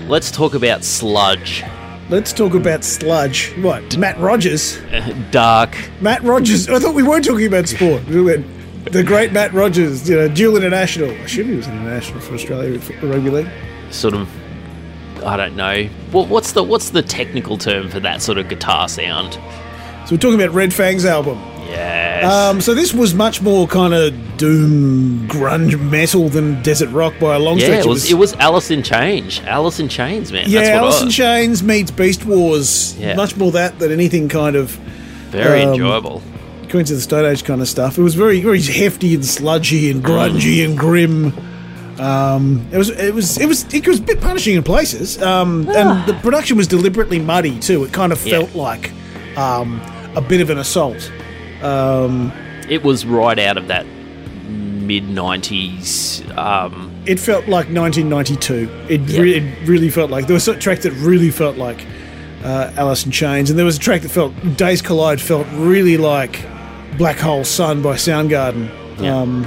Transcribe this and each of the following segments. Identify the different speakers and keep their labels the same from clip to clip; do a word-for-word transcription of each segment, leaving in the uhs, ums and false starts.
Speaker 1: let's talk about sludge.
Speaker 2: Let's talk about sludge. What? Matt Rogers?
Speaker 1: Dark.
Speaker 2: Matt Rogers. I thought we weren't talking about sport. We went, the great Matt Rogers, you know, dual international. I assume he was international for Australia for rugby league.
Speaker 1: Sort of, I don't know. What, what's the what's the technical term for that sort of guitar sound?
Speaker 2: So we're talking about Red Fang's album.
Speaker 1: Yes.
Speaker 2: Um, so this was much more kind of doom, grunge metal than desert rock by a long
Speaker 1: yeah,
Speaker 2: stretch.
Speaker 1: it was, it was Alice in Chains. Alice in Chains, man.
Speaker 2: Yeah,
Speaker 1: That's what
Speaker 2: Alice
Speaker 1: it
Speaker 2: in
Speaker 1: was.
Speaker 2: Chains meets Beast Wars.
Speaker 1: Yeah.
Speaker 2: Much more that than anything kind of
Speaker 1: Very
Speaker 2: um,
Speaker 1: enjoyable.
Speaker 2: Queens of the Stone Age kind of stuff. It was very, very hefty and sludgy and grungy and grim. Um, it was, it was, it was, it was a bit punishing in places. Um, and the production was deliberately muddy too. It kind of
Speaker 1: Yeah.
Speaker 2: felt like um, a bit of an assault. Um,
Speaker 1: It was right out of that mid nineties. Um,
Speaker 2: it felt like nineteen ninety-two. It,
Speaker 1: Yeah.
Speaker 2: re- it really felt like there was a track that really felt like uh, Alice in Chains, and there was a track that felt Days Collide felt really like Black Hole Sun by Soundgarden.
Speaker 1: Yeah.
Speaker 2: Um,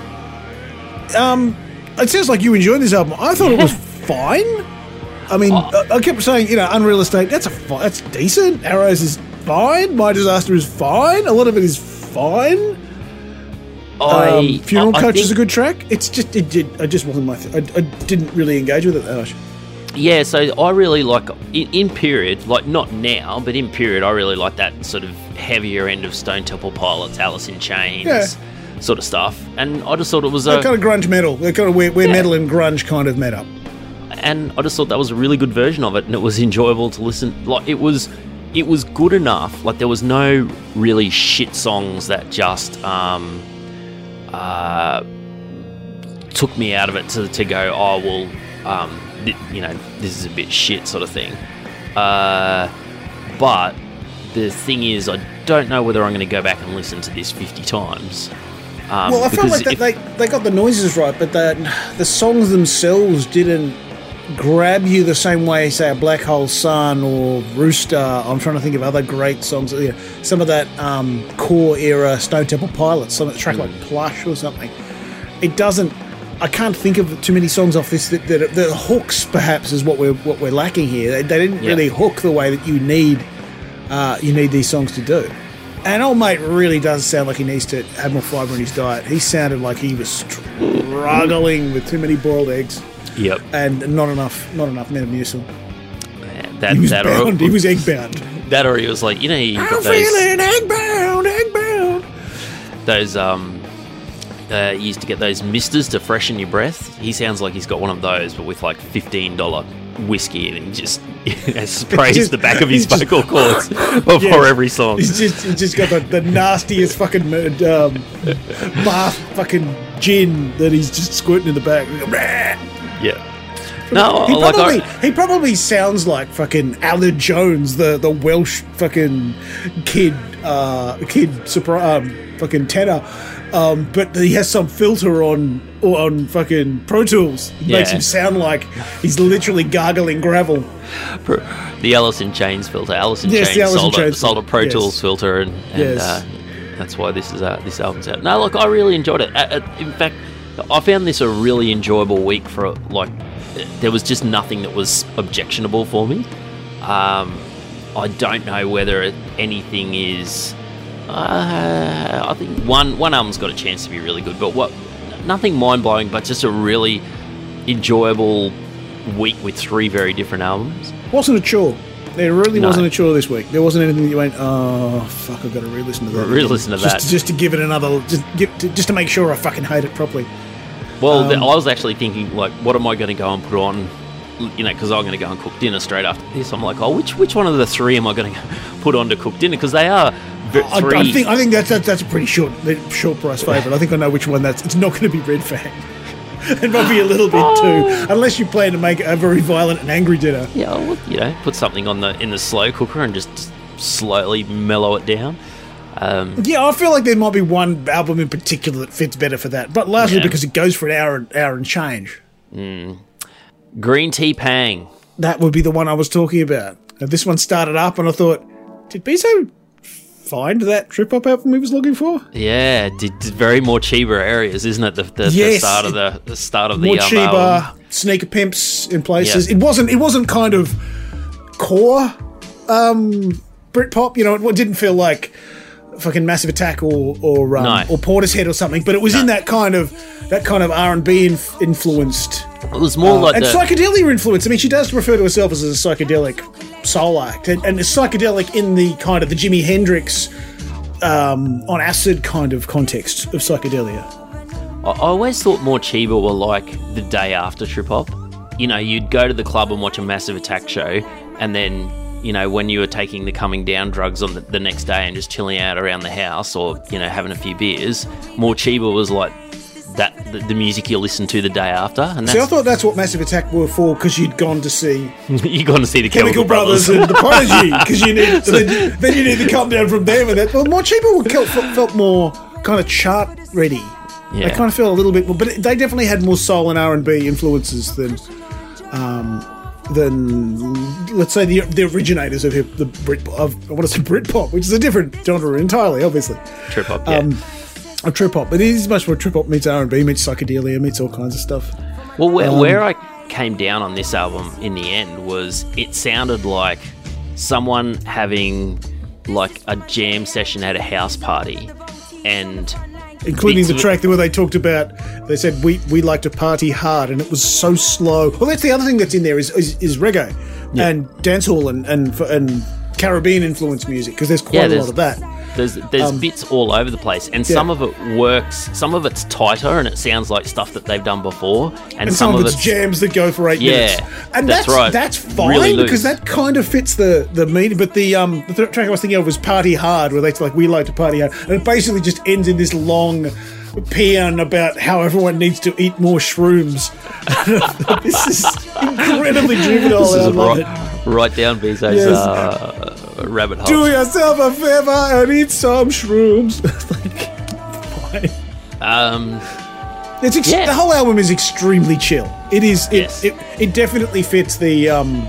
Speaker 2: um, it sounds like you enjoyed this album. I thought it was fine. I mean,
Speaker 1: Oh.
Speaker 2: I, I kept saying, you know, Unreal Estate. That's a fi- that's decent. Arrows is fine. My Disaster is fine. A lot of it is fine.
Speaker 1: I
Speaker 2: Um, Funeral
Speaker 1: I- I
Speaker 2: Coach
Speaker 1: think-
Speaker 2: is a good track. It's just it did. I just wasn't my. Th- I, I didn't really engage with it that much.
Speaker 1: Yeah, so I really like, in, in period, like not now, but in period, I really like that sort of heavier end of Stone Temple Pilots, Alice in Chains
Speaker 2: Yeah.
Speaker 1: sort of stuff. And I just thought it was
Speaker 2: They're
Speaker 1: a,
Speaker 2: kind of grunge metal. They're kind of where, where
Speaker 1: Yeah.
Speaker 2: metal and grunge kind of met up.
Speaker 1: and I just thought that was a really good version of it, and it was enjoyable to listen. Like it was, it was good enough. Like there was no really shit songs that just um, uh, took me out of it to to go, oh well, um, th- you know, this is a bit shit sort of thing. Uh, but the thing is, I don't know whether I'm going to go back and listen to this fifty times. Um,
Speaker 2: Well, I felt
Speaker 1: because
Speaker 2: like that
Speaker 1: if-
Speaker 2: they they got the noises right, but that the songs themselves didn't grab you the same way, say, a Black Hole Sun or Rooster. I'm trying to think of other great songs. You know, some of that um, core era Stone Temple Pilots, some of the track like Plush or something. It doesn't. I can't think of too many songs off this that, that the hooks perhaps is what we're what we're lacking here. They, they didn't
Speaker 1: Yeah.
Speaker 2: really hook the way that you need uh, you need these songs to do. And old mate really does sound like he needs to have more fibre in his diet. He sounded like he was struggling with too many boiled eggs
Speaker 1: Yep.
Speaker 2: and not enough not enough Metamucil.
Speaker 1: That,
Speaker 2: He was
Speaker 1: that
Speaker 2: bound.
Speaker 1: or,
Speaker 2: He was egg bound.
Speaker 1: that or he was like, you know, you've
Speaker 2: I'm
Speaker 1: got those,
Speaker 2: feeling egg bound, egg bound.
Speaker 1: those um, uh, you used to get those misters to freshen your breath. He sounds like he's got one of those, but with like fifteen dollars whiskey, and he just sprays
Speaker 2: Just-
Speaker 1: the back of his
Speaker 2: he's just-
Speaker 1: vocal cords before
Speaker 2: Yeah.
Speaker 1: every song.
Speaker 2: He's just he's just got the, the nastiest fucking um, bath fucking gin that he's just squirting in the back.
Speaker 1: Yeah. No,
Speaker 2: he
Speaker 1: like
Speaker 2: probably
Speaker 1: I,
Speaker 2: he probably sounds like fucking Alan Jones, the, the Welsh fucking kid, uh, kid surpri- um, fucking tenor, um, but he has some filter on on fucking Pro Tools. It makes
Speaker 1: Yeah.
Speaker 2: him sound like he's literally gargling gravel.
Speaker 1: the Alice in Chains filter. Alice in
Speaker 2: Yes, the
Speaker 1: Chains
Speaker 2: Alice in
Speaker 1: sold, a,
Speaker 2: Chains
Speaker 1: sold a
Speaker 2: filter.
Speaker 1: Pro
Speaker 2: Yes.
Speaker 1: Tools filter, and, and
Speaker 2: Yes.
Speaker 1: uh, that's why this is uh, this album's out. No, look, I really enjoyed it. Uh, uh, in fact, I found this a really enjoyable week for like. There was just nothing that was objectionable for me. Um, I don't know whether it, anything is. Uh, I think one one album's got a chance to be really good, but what? Nothing mind blowing, but just a really enjoyable week with three very different albums.
Speaker 2: Wasn't a chore. There really
Speaker 1: No.
Speaker 2: wasn't a chore this week. There wasn't anything that you went, oh fuck, I've got to re-listen to that.
Speaker 1: Re-listen to
Speaker 2: just,
Speaker 1: that.
Speaker 2: just to give it another, just give, to, just to make sure I fucking hate it properly.
Speaker 1: Well, the,
Speaker 2: Um,
Speaker 1: I was actually thinking, like, what am I going to go and put on? You know, because I'm going to go and cook dinner straight after this. I'm like, oh, which which one of the three am I going to put on to cook dinner? Because they are v-
Speaker 2: I,
Speaker 1: three.
Speaker 2: I think I think that's that's, that's a pretty short short price favourite. I think I know which one that's. It's not going to be Red Fang. It might be a little bit too, unless you plan to make a very violent and angry dinner.
Speaker 1: yeah, well, you know, put something on the in the slow cooker and just slowly mellow it down. Um,
Speaker 2: Yeah, I feel like there might be one album in particular that fits better for that, but largely
Speaker 1: Yeah.
Speaker 2: because it goes for an hour hour and change.
Speaker 1: Green Tea Pang.
Speaker 2: That would be the one I was talking about. And this one started up, and I thought, did Bezo find that trip hop album he was looking for?
Speaker 1: Yeah, did, did very more Chiba areas, isn't it? The, the,
Speaker 2: Yes,
Speaker 1: the start of the the start of the
Speaker 2: More
Speaker 1: um,
Speaker 2: Chiba,
Speaker 1: album.
Speaker 2: Sneaker Pimps in places.
Speaker 1: Yeah.
Speaker 2: It wasn't. It wasn't kind of core um, Britpop. You know, it didn't feel like fucking Massive Attack or or um,
Speaker 1: No.
Speaker 2: or Portishead or something. But it was in that kind of that kind of R and B inf- influenced.
Speaker 1: It was more like
Speaker 2: and
Speaker 1: the,
Speaker 2: psychedelia influence. I mean, she does refer to herself as a psychedelic soul act, and, and it's psychedelic in the kind of the Jimi Hendrix um, on acid kind of context of psychedelia.
Speaker 1: I I always thought more Chiba were like the day after trip hop. You know, you'd go to the club and watch a Massive Attack show, and then, you know, when you were taking the coming down drugs on the, the next day and just chilling out around the house or, you know, having a few beers, more Chiba was like that the, the music you listen to the day after. And
Speaker 2: See, I
Speaker 1: that's,
Speaker 2: thought that's what Massive Attack were for, because you'd gone to see
Speaker 1: you're going to see the
Speaker 2: Chemical,
Speaker 1: Chemical,
Speaker 2: Brothers, and The Prodigy, because you need then, then you need to come down from there with that. Well, more Chiba were, felt, felt more kind of chart ready.
Speaker 1: Yeah.
Speaker 2: They kind of felt a little bit more, but they definitely had more soul and R and B influences than, um, than let's say the the originators of hip, the Brit of I want to say Britpop, which is a different genre entirely, obviously.
Speaker 1: trip hop, yeah.
Speaker 2: Um, a trip hop, but it is much more trip hop meets R and B, meets psychedelia, meets all kinds of stuff.
Speaker 1: Well, where,
Speaker 2: Um,
Speaker 1: where I came down on this album in the end was it sounded like someone having like a jam session at a house party, and
Speaker 2: Including
Speaker 1: bits
Speaker 2: the
Speaker 1: of it-
Speaker 2: track where they talked about, they said, we we like to party hard, and it was so slow. Well, that's the other thing that's in there is is, is reggae
Speaker 1: Yeah.
Speaker 2: and dancehall and, and, and Caribbean influenced music, because there's quite
Speaker 1: Yeah,
Speaker 2: a
Speaker 1: there's-
Speaker 2: lot of that.
Speaker 1: There's there's
Speaker 2: Um,
Speaker 1: bits all over the place, and
Speaker 2: yeah.
Speaker 1: some of it works. Some of it's tighter, and it sounds like stuff that they've done before. And,
Speaker 2: And some, of it's
Speaker 1: it's
Speaker 2: jams that go for eight
Speaker 1: Yeah,
Speaker 2: minutes. And
Speaker 1: that's
Speaker 2: that's
Speaker 1: right.
Speaker 2: that's fine,
Speaker 1: Really loose.
Speaker 2: because that kind of fits the, the meaning. But the um the th- track I was thinking of was Party Hard, where they like, we like to party hard. And it basically just ends in this long paean about how everyone needs to eat more shrooms. This is incredibly juvenile.
Speaker 1: This
Speaker 2: and I
Speaker 1: is
Speaker 2: love
Speaker 1: right,
Speaker 2: it.
Speaker 1: right down Bezo's
Speaker 2: Yes.
Speaker 1: uh, rabbit hole.
Speaker 2: Do yourself a favor and eat some shrooms. Like, fine.
Speaker 1: Um,
Speaker 2: It's ex-
Speaker 1: Yeah.
Speaker 2: The whole album is extremely chill. It is. It,
Speaker 1: Yes.
Speaker 2: it, it definitely fits the. Um,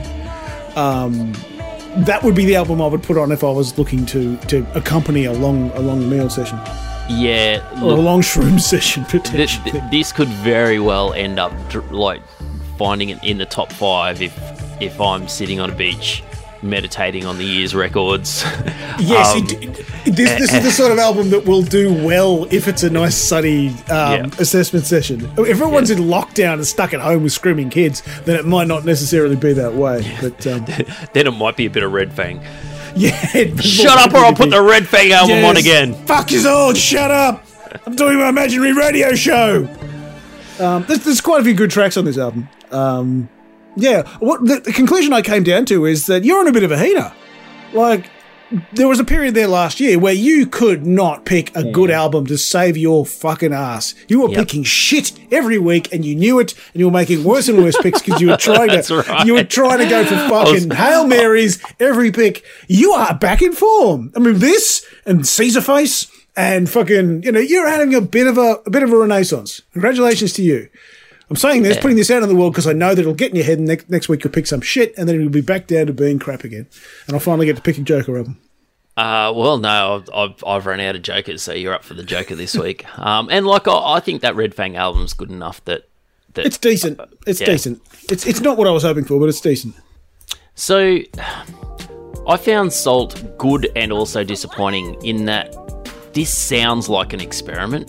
Speaker 2: um, that would be the album I would put on if I was looking to, to accompany a long a long meal session
Speaker 1: yeah,
Speaker 2: or a
Speaker 1: look,
Speaker 2: long shroom session
Speaker 1: th-
Speaker 2: potentially.
Speaker 1: th- this could very well end up dr- like finding it in the top five if if I'm sitting on a beach meditating on the year's records.
Speaker 2: Yes,
Speaker 1: Um,
Speaker 2: it, it, this, this is the sort of album that will do well if it's a nice sunny um,
Speaker 1: Yeah.
Speaker 2: assessment session. If everyone's in lockdown and stuck at home with screaming kids, then it might not necessarily be that way. But um,
Speaker 1: then it might be a bit of Red Fang.
Speaker 2: yeah, it-
Speaker 1: Shut up, or I'll put the Red Fang album on
Speaker 2: Yes.
Speaker 1: again.
Speaker 2: Fuck you all, shut up! I'm doing my imaginary radio show! Um, there's, there's quite a few good tracks on this album. Um, yeah, what the, the conclusion I came down to is that you're on a bit of a heater. Like, there was a period there last year where you could not pick a good album to save your fucking ass. You were
Speaker 1: Yep.
Speaker 2: picking shit every week, and you knew it, and you were making worse and worse picks because you were trying
Speaker 1: That's
Speaker 2: to
Speaker 1: right.
Speaker 2: you were trying to go for fucking Hail Marys every pick. You are back in form. I mean, this and Caesar Face and fucking, you know, you're having a bit of a, a bit of a renaissance. Congratulations to you. I'm saying this,
Speaker 1: Yeah.
Speaker 2: putting this out in the world because I know that it'll get in your head, and next, next week you'll pick some shit, and then it'll be back down to being crap again. And I'll finally get to picking Joker album.
Speaker 1: Uh, well, no, I've, I've I've run out of Jokers, so you're up for the Joker this week. Um, and like I, I think that Red Fang album's good enough that that
Speaker 2: It's decent. It's
Speaker 1: Yeah.
Speaker 2: decent. It's it's not what I was hoping for, but it's decent.
Speaker 1: So, I found Salt good and also disappointing in that this sounds like an experiment.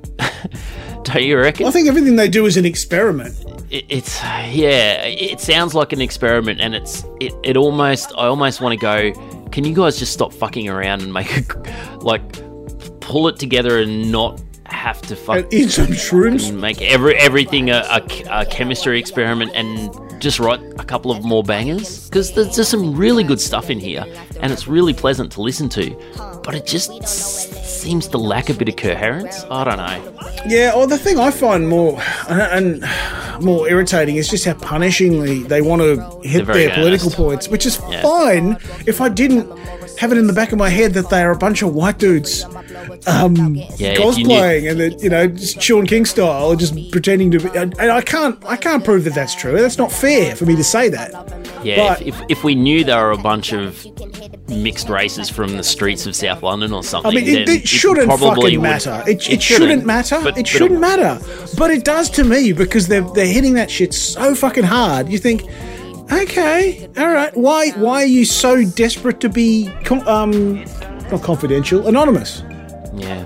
Speaker 1: Don't you reckon?
Speaker 2: I think everything they do is an experiment.
Speaker 1: It, it's yeah, it sounds like an experiment, and it's it, it almost I almost want to go. Can you guys just stop fucking around and make a, like pull it together and not have to fuck
Speaker 2: And eat some shrooms.
Speaker 1: and make every everything a, a, a chemistry experiment and just write a couple of more bangers? Because there's just some really good stuff in here, and it's really pleasant to listen to, but it just s- seems to lack a bit of coherence. I don't know.
Speaker 2: Yeah, or the thing I find more and more irritating is just how punishingly they want to hit
Speaker 1: They're very
Speaker 2: their political
Speaker 1: earnest.
Speaker 2: points, which is
Speaker 1: Yeah.
Speaker 2: fine if I didn't have it in the back of my head that they are a bunch of white dudes um,
Speaker 1: Yeah,
Speaker 2: cosplaying and that, you know, just Sean King style, just pretending to be. And I can't, I can't prove that that's true. That's not fair for me to say that.
Speaker 1: Yeah,
Speaker 2: But-
Speaker 1: if, if if we knew there were a bunch of mixed races from the streets of South London or something,
Speaker 2: I mean, it,
Speaker 1: then
Speaker 2: it shouldn't
Speaker 1: probably
Speaker 2: fucking
Speaker 1: would-
Speaker 2: matter. It, it, shouldn't matter.
Speaker 1: but-
Speaker 2: it
Speaker 1: but
Speaker 2: shouldn't matter. But it does to me because they're they're hitting that shit so fucking hard. You think, okay, all right, why why are you so desperate to be com- um not confidential, anonymous?
Speaker 1: Yeah.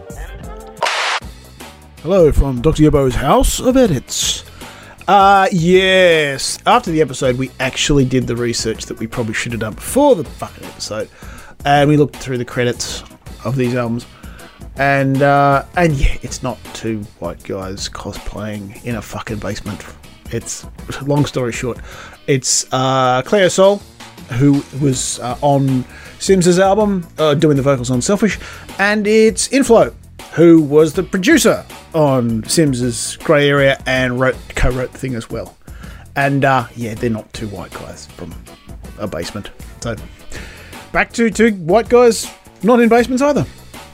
Speaker 2: Hello from Doctor Yobo's House of Edits. Uh, yes. After the episode, we actually did the research that we probably should have done before the fucking episode. And we looked through the credits of these albums. And, uh, and yeah, it's not two white guys cosplaying in a fucking basement. It's, long story short, it's, uh, Cleo Sol, who was uh, on Sims's album, uh, doing the vocals on Selfish. And it's Inflow, who was the producer on Sims's Grey Area and wrote, co-wrote the thing as well. And, uh, yeah, they're not two white guys from a basement. So, back to two white guys not in basements either.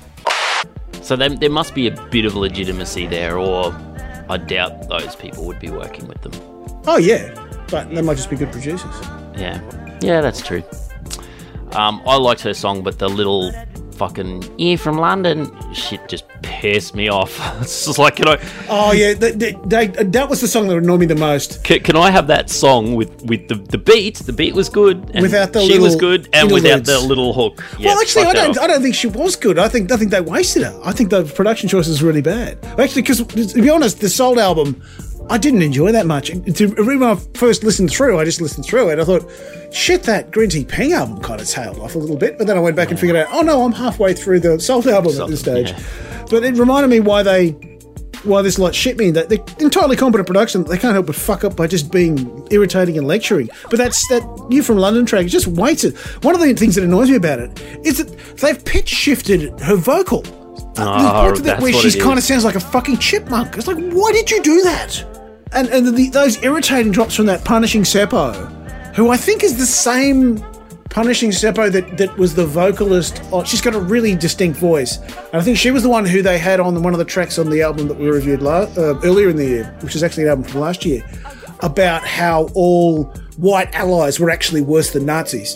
Speaker 1: So there, there must be a bit of legitimacy there, or I doubt those people would be working with them.
Speaker 2: Oh, yeah. But they might just be good producers.
Speaker 1: Yeah. Yeah, that's true. Um, I liked her song, but the little fucking "You're from London" shit just pissed me off. It's just like, can I
Speaker 2: Oh, yeah. They, they, they, that was the song that annoyed me the most.
Speaker 1: can, can I have that song with, with the, the beat? The beat was good. And
Speaker 2: Without the
Speaker 1: she was
Speaker 2: little
Speaker 1: good, and without
Speaker 2: interludes.
Speaker 1: the little hook. Yeah,
Speaker 2: Well, actually, I
Speaker 1: fuck that
Speaker 2: don't.
Speaker 1: off.
Speaker 2: I don't think she was good. I think I think they wasted her. I think the production choice is really bad. Actually, because to be honest, the Soul album, I didn't enjoy that much. To, when I first listened through, I just listened through it. I thought, shit, that Green Tea Peng album kind of tailed off a little bit. But then I went back and figured out, oh no, I'm halfway through the Soul album
Speaker 1: Soul,
Speaker 2: at this stage.
Speaker 1: yeah.
Speaker 2: But it reminded me why they. Why this lot shit me that they're entirely competent production. They can't help but fuck up by just being irritating and lecturing. But that's that You From London track is just wasted. One of the things that annoys me about it is that they've pitch shifted her vocal. Uh, there's parts of it
Speaker 1: that's
Speaker 2: where
Speaker 1: what
Speaker 2: she
Speaker 1: it
Speaker 2: kind of
Speaker 1: is.
Speaker 2: sounds like a fucking chipmunk. It's like, why did you do that? And and the, those irritating drops from that Punishing Seppo, who I think is the same Punishing Seppo that, that was the vocalist. Oh, she's got a really distinct voice. And I think she was the one who they had on one of the tracks on the album that we reviewed la- uh, earlier in the year, which is actually an album from last year, about how all white allies were actually worse than Nazis.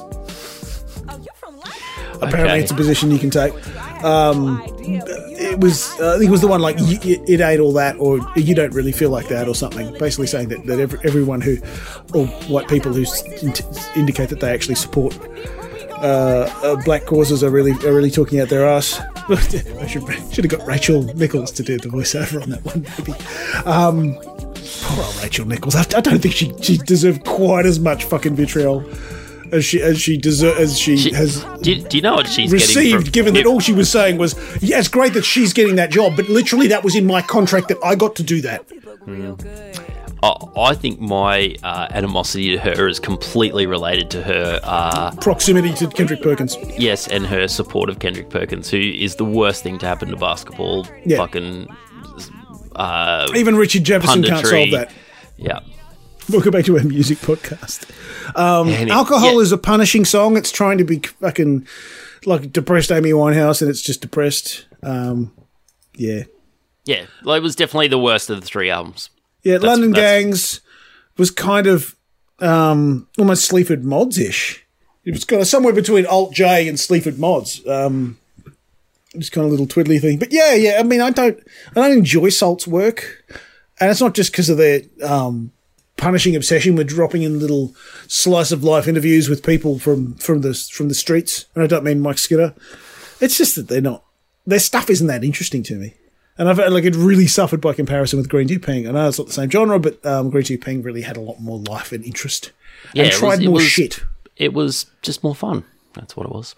Speaker 2: Apparently,
Speaker 1: Okay.
Speaker 2: it's a position you can take. Um, it was, uh, I think it was the one like y- y- it ain't all that, or you don't really feel like that, or something. Basically saying that, that every, everyone who, or white people who s- int- indicate that they actually support uh, uh, black causes are really are really talking out their ass. I should should have got Rachel Nichols to do the voiceover on that one, maybe. Um, poor old Rachel Nichols. I, I don't think she she deserved quite as much fucking vitriol as she as she deser- as she,
Speaker 1: She-
Speaker 2: has
Speaker 1: do, do you know what she's getting
Speaker 2: received,
Speaker 1: from,
Speaker 2: given that
Speaker 1: yeah,
Speaker 2: all she was saying was, yeah, it's great that she's getting that job, but literally that was in my contract that I got to do that.
Speaker 1: I, I think my uh, animosity to her is completely related to her, uh,
Speaker 2: Proximity to Kendrick Perkins.
Speaker 1: yes, and her support of Kendrick Perkins, who is the worst thing to happen to basketball.
Speaker 2: Yeah.
Speaker 1: Fucking, uh,
Speaker 2: Even Richard Jefferson can't
Speaker 1: punditry.
Speaker 2: solve that.
Speaker 1: Yeah.
Speaker 2: Welcome back to our music podcast. Um,
Speaker 1: And it-
Speaker 2: alcohol
Speaker 1: yeah.
Speaker 2: is a punishing song. It's trying to be fucking like depressed Amy Winehouse, and it's just depressed. Um, yeah.
Speaker 1: Yeah, well, it was definitely the worst of the three albums.
Speaker 2: Yeah,
Speaker 1: That's-
Speaker 2: London
Speaker 1: that's-
Speaker 2: Gangs was kind of um, almost Sleaford Mods-ish. It was kind of somewhere between Alt J and Sleaford Mods. Um, just kind of little twiddly thing. But yeah, yeah, I mean, I don't I don't enjoy Salt's work. And it's not just because of their um, punishing obsession with dropping in little slice of life interviews with people from, from the from the streets. And I don't mean Mike Skinner. It's just that they're not, their stuff isn't that interesting to me. And I've like it really suffered by comparison with Green Tea Peng. I know it's not the same genre, but um, Green Tea Peng really had a lot more life and interest,
Speaker 1: Yeah,
Speaker 2: and
Speaker 1: it
Speaker 2: tried
Speaker 1: was- it
Speaker 2: more
Speaker 1: was-
Speaker 2: shit.
Speaker 1: It was just more fun. That's what it was.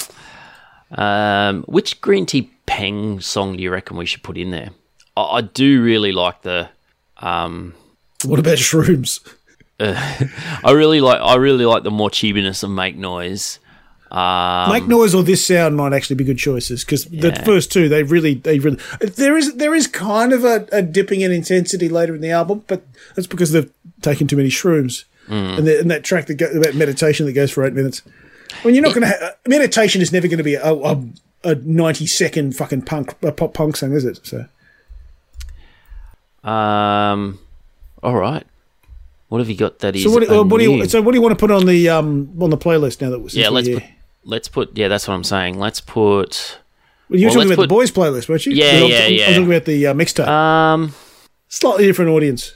Speaker 1: Um, which Green Tea Peng song do you reckon we should put in there? I, I do really like the. Um,
Speaker 2: What about shrooms?
Speaker 1: I really like. I really like the more cheapiness of Make Noise. Um,
Speaker 2: Make Noise or This Sound might actually be good choices because the
Speaker 1: Yeah.
Speaker 2: first two they really they really there is there is kind of a, a dipping in intensity later in the album, but that's because they've taken too many shrooms.
Speaker 1: Mm.
Speaker 2: And, the, and that track that go, that meditation that goes for eight minutes. I mean, you're not going to have meditation is never going to be a, a, a ninety second fucking punk a pop punk song, is it? So,
Speaker 1: um, all right. What have you got that is?
Speaker 2: So what,
Speaker 1: uh,
Speaker 2: what do you?
Speaker 1: new?
Speaker 2: So what do you want to put on the um on the playlist now that we're
Speaker 1: Yeah, let's put, let's put. Yeah, that's what I'm saying. Let's put.
Speaker 2: Well, you were
Speaker 1: well,
Speaker 2: talking about
Speaker 1: put,
Speaker 2: the boys' playlist, weren't you?
Speaker 1: Yeah,
Speaker 2: I'm,
Speaker 1: yeah,
Speaker 2: I'm,
Speaker 1: yeah.
Speaker 2: I'm talking about the uh, mixtape.
Speaker 1: Um,
Speaker 2: Slightly different audience.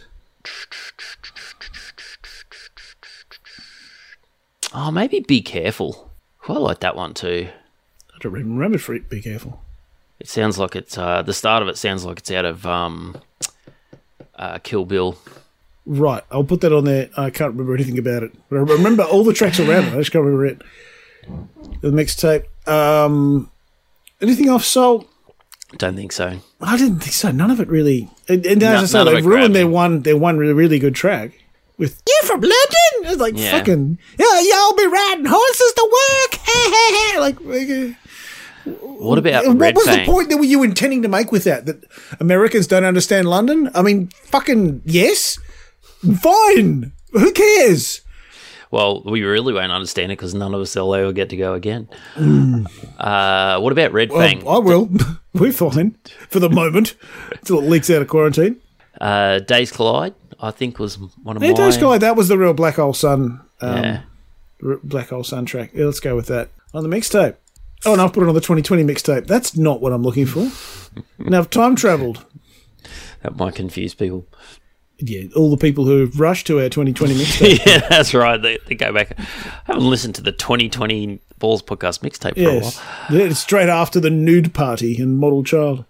Speaker 1: oh, maybe Be Careful. Oh, I like that one too.
Speaker 2: I don't even remember for it. Be careful.
Speaker 1: It sounds like it's uh, the start of it sounds like it's out of um, uh, Kill Bill.
Speaker 2: Right, I'll put that on there. I can't remember anything about it, but I remember all the tracks around it. I just can't remember it. The mixtape. Um, anything off Soul?
Speaker 1: Don't think so.
Speaker 2: I didn't think so. None of it really. And, and
Speaker 1: No-
Speaker 2: as I say,
Speaker 1: none of
Speaker 2: they've
Speaker 1: it
Speaker 2: ruined
Speaker 1: grabbed
Speaker 2: their
Speaker 1: me.
Speaker 2: one their one really, really good track with "You're from London." It's like
Speaker 1: Yeah.
Speaker 2: fucking yeah, y'all be riding horses to work. like, like,
Speaker 1: What about
Speaker 2: what
Speaker 1: Red
Speaker 2: was
Speaker 1: Fang?
Speaker 2: the point that were you intending to make with that? That Americans don't understand London? I mean, fucking yes, fine. Who cares?
Speaker 1: Well, we really won't understand it because none of us will ever get to go again. Uh, what about Red Fang?
Speaker 2: Well, I will. We're fine for the moment until it leaks out of quarantine.
Speaker 1: Uh, Days Collide, I think, was one of
Speaker 2: Yeah,
Speaker 1: my.
Speaker 2: Days Collide, that was the real Black Hole Sun. Um,
Speaker 1: Yeah.
Speaker 2: r- Black Hole Sun track. Yeah, let's go with that on the mixtape. Oh, and I'll put it on the twenty twenty mixtape. That's not what I'm looking for. Now I've time travelled.
Speaker 1: That might confuse people.
Speaker 2: Yeah, all the people who have rushed to our twenty twenty mixtape.
Speaker 1: Yeah, that's right. They, they go back. I haven't listened to the twenty twenty Balls podcast mixtape for
Speaker 2: Yes,
Speaker 1: a while.
Speaker 2: Yeah, it's straight after the nude party and Model Child.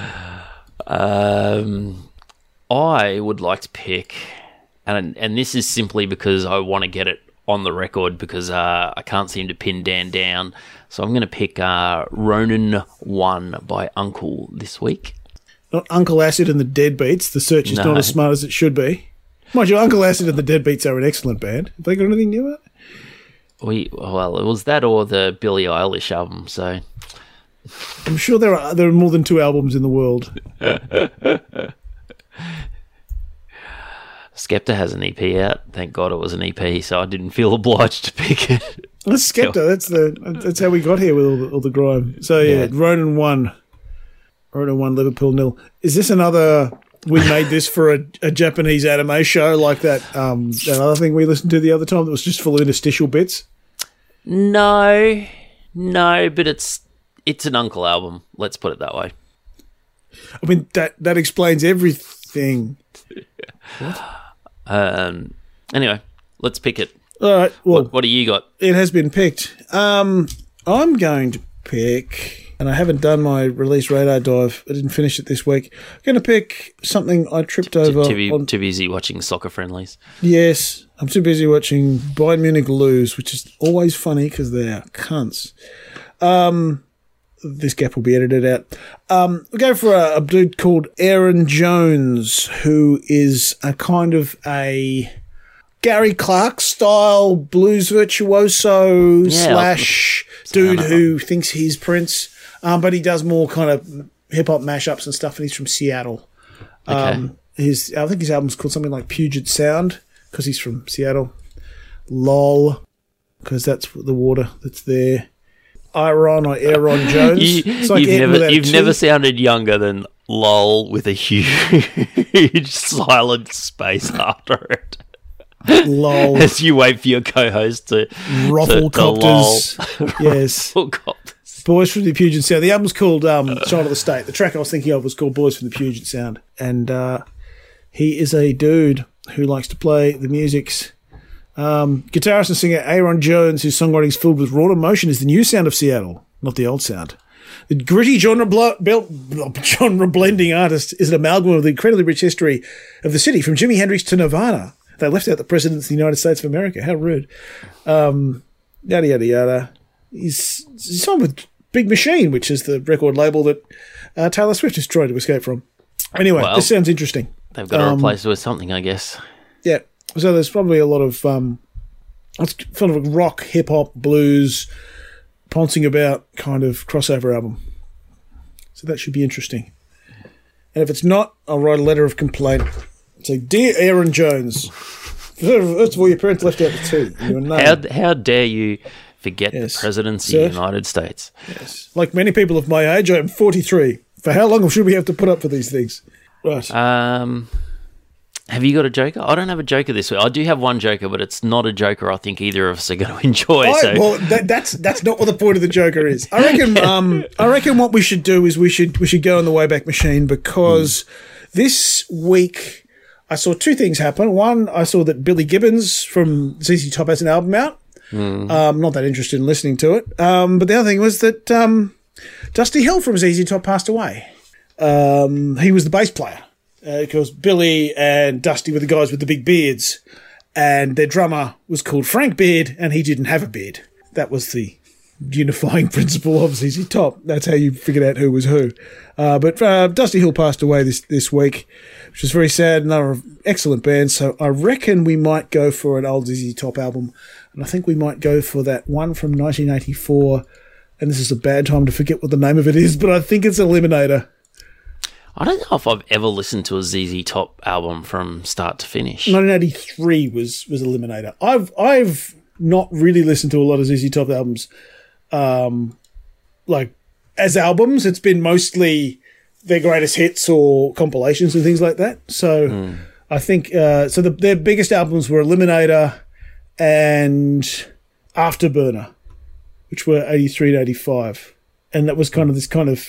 Speaker 1: Um, I would like to pick, and and this is simply because I want to get it on the record because uh, I can't seem to pin Dan down. So I'm going to pick uh, Ronin one by Uncle this week.
Speaker 2: Not Uncle Acid and the Deadbeats. The search is
Speaker 1: No.
Speaker 2: not as smart as it should be. Mind you, Uncle Acid and the Deadbeats are an excellent band. Have they got anything new out?
Speaker 1: We well, it was that or the Billie Eilish album. So
Speaker 2: I'm sure there are there are more than two albums in the world.
Speaker 1: Skepta has an E P out. Thank God it was an E P, so I didn't feel obliged to pick it.
Speaker 2: That's Skepta. That's the that's how we got here with all the, all the grime. So yeah,
Speaker 1: Yeah.
Speaker 2: Ronan won. Ronan won. Liverpool nil. Is this another? We made this for a, a Japanese anime show like that. Um, that other thing we listened to the other time that was just full of interstitial bits.
Speaker 1: No, no, but it's it's an Uncle album. Let's put it that way.
Speaker 2: I mean that that explains everything.
Speaker 1: Um. Anyway, let's pick it.
Speaker 2: All right. Well,
Speaker 1: What, what do you got?
Speaker 2: it has been picked. Um, I'm going to pick, and I haven't done my release radar dive. I didn't finish it this week. I'm going to pick something I tripped over.
Speaker 1: Too, be,
Speaker 2: on,
Speaker 1: too busy watching soccer friendlies.
Speaker 2: yes, I'm too busy watching Bayern Munich lose, which is always funny because they're cunts. Um, this gap will be edited out. Um, we go for a, a dude called Aaron Jones, who is a kind of a Gary Clark style blues virtuoso
Speaker 1: Yeah,
Speaker 2: slash dude who thinks he's Prince, um, but he does more kind of hip hop mashups and stuff, and he's from Seattle.
Speaker 1: Okay.
Speaker 2: Um, his I think his album's called something like Puget Sound because he's from Seattle. Lol, because that's the water that's there. Iron or Aaron Jones.
Speaker 1: you,
Speaker 2: It's like
Speaker 1: you've
Speaker 2: Aaron
Speaker 1: never
Speaker 2: without a
Speaker 1: you've
Speaker 2: T.
Speaker 1: never sounded younger than lol with a huge silent space after it.
Speaker 2: Lol.
Speaker 1: As you wait for your co-host to
Speaker 2: Rufflecopters. Yes.
Speaker 1: Rufflecopters.
Speaker 2: Boys from the Puget Sound. The album's called um, Child of the State. The track I was thinking of was called Boys from the Puget Sound. And uh, he is a dude who likes to play the musics. Um, guitarist and singer Aaron Jones, whose songwriting is filled with raw emotion, is the new sound of Seattle, not the old sound. The gritty genre, blo- bel- genre blending artist is an amalgam of the incredibly rich history of the city, from Jimi Hendrix to Nirvana. They left out the presidents of the United States of America. How rude. Um, yada, yada, yada. He's, he's on with Big Machine, which is the record label that uh, Taylor Swift is trying to escape from. Anyway,
Speaker 1: Well,
Speaker 2: this sounds interesting.
Speaker 1: They've got to
Speaker 2: Um,
Speaker 1: replace it with something, I guess.
Speaker 2: Yeah. So there's probably a lot of, um, it's kind of a rock, hip-hop, blues, pouncing about kind of crossover album. So that should be interesting. And if it's not, I'll write a letter of complaint. Say, Dear Aaron Jones, first of all, your parents left out the T. You're a name.
Speaker 1: How how dare you forget
Speaker 2: Yes.
Speaker 1: the presidency
Speaker 2: Sir?
Speaker 1: of the United States.
Speaker 2: Yes. Like many people of my age, I am forty-three. For how long should we have to put up for these things? Right.
Speaker 1: Um, have you got a joker? I don't have a joker this week. I do have one joker, but it's not a joker I think either of us are going to enjoy.
Speaker 2: I,
Speaker 1: so.
Speaker 2: well, that, that's that's not what the point of the Joker is. I reckon. Um, I reckon what we should do is we should we should go on the Wayback Machine because mm. this week I saw two things happen. One, I saw that Billy Gibbons from Z Z Top has an album out. Mm. Um, not that interested in listening to it. Um, but the other thing was that um, Dusty Hill from Z Z Top passed away. Um, he was the bass player. Because uh, Billy and Dusty were the guys with the big beards, and their drummer was called Frank Beard, and he didn't have a beard. That was the unifying principle of Z Z Top. That's how you figured out who was who. Uh, but uh, Dusty Hill passed away this, this week, which was very sad. Another excellent band. So I reckon we might go for an old Z Z Top album, and I think we might go for that one from nineteen eighty-four. And this is a bad time to forget what the name of it is, but I think it's Eliminator.
Speaker 1: I don't know if I've ever listened to a Z Z Top album from start to finish.
Speaker 2: nineteen eighty-three was was Eliminator. I've I've not really listened to a lot of Z Z Top albums, um, like as albums. It's been mostly their greatest hits or compilations and things like that. So mm. I think uh, so. The, their biggest albums were Eliminator and Afterburner, which were eighty-three to eighty-five, and that was kind of this kind of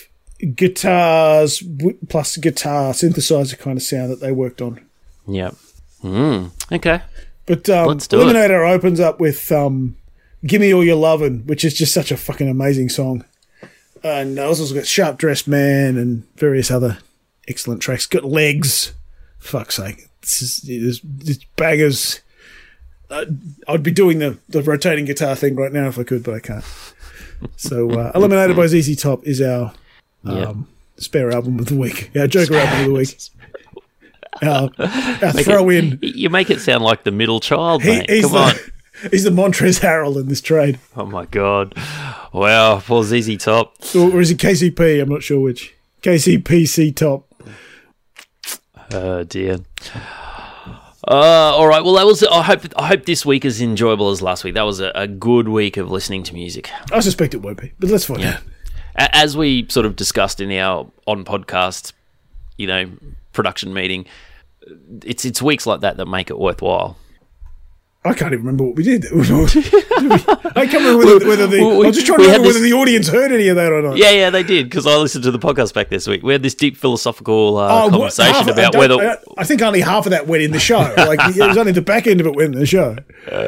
Speaker 2: guitars plus guitar synthesizer kind of sound that they worked on.
Speaker 1: Yep. Mm, okay.
Speaker 2: But um,
Speaker 1: Let's do
Speaker 2: Eliminator
Speaker 1: it.
Speaker 2: opens up with um, Gimme All Your Lovin', which is just such a fucking amazing song. And also got Sharp Dressed Man and various other excellent tracks. Got Legs. Fuck's sake. This is, this, this bangers. Uh, I'd be doing the, the rotating guitar thing right now if I could, but I can't. So uh, Eliminated by Z Z Top is our
Speaker 1: Yep.
Speaker 2: Um, spare album of the week. Our Joker album of the week. Our, our throw
Speaker 1: it,
Speaker 2: in.
Speaker 1: You make it sound like the middle child,
Speaker 2: He,
Speaker 1: mate.
Speaker 2: he's
Speaker 1: Come
Speaker 2: the,
Speaker 1: on.
Speaker 2: He's the Montrezl Harrell in this trade.
Speaker 1: Oh, my God. Wow. Poor Z Z Top.
Speaker 2: Or, or is it K C P? I'm not sure which. K C P C Top.
Speaker 1: Oh, dear. Uh, all right. Well, that was. I hope. I hope this week is enjoyable as last week. That was a, a good week of listening to music.
Speaker 2: I suspect it won't be, but let's find
Speaker 1: Yeah.
Speaker 2: out.
Speaker 1: As we sort of discussed in our on-podcast, you know, production meeting, it's it's weeks like that that make it worthwhile.
Speaker 2: I can't even remember what we did. I can't remember whether, whether the.
Speaker 1: We-
Speaker 2: I'm just trying to
Speaker 1: we
Speaker 2: remember
Speaker 1: had this-
Speaker 2: whether the audience heard any of that or not.
Speaker 1: Yeah, yeah, they did, because I listened to the podcast back this week. We had this deep philosophical uh,
Speaker 2: Oh,
Speaker 1: conversation
Speaker 2: half-
Speaker 1: about
Speaker 2: I don't-
Speaker 1: whether...
Speaker 2: I, I think only half of that went in the show. Like it was only the back end of it went in the show.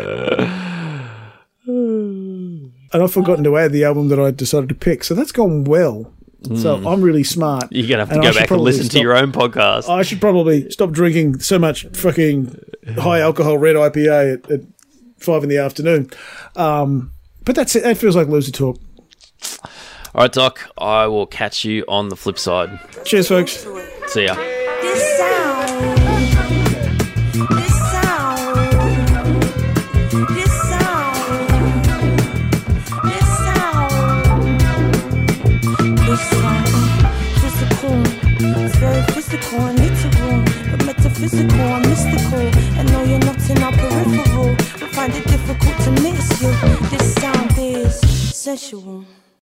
Speaker 2: And I've forgotten to add the album that I decided to pick, so that's gone well. So I'm really smart.
Speaker 1: You're going to have to
Speaker 2: And I
Speaker 1: go
Speaker 2: should
Speaker 1: back and
Speaker 2: probably
Speaker 1: listen
Speaker 2: stop-
Speaker 1: to your own podcast.
Speaker 2: I should probably stop drinking so much fucking high alcohol red I P A at, at five in the afternoon. Um, but that's it. That feels like loser talk.
Speaker 1: All right, Doc, I will catch you on the flip side.
Speaker 2: Cheers, folks.
Speaker 1: See ya.
Speaker 3: This sound, this sound, this sound, this sound, this sound, physical, it's very physical and literal, but metaphysical and mystical. I know you're not in our peripheral, but find it difficult to miss you. This sound is sensual.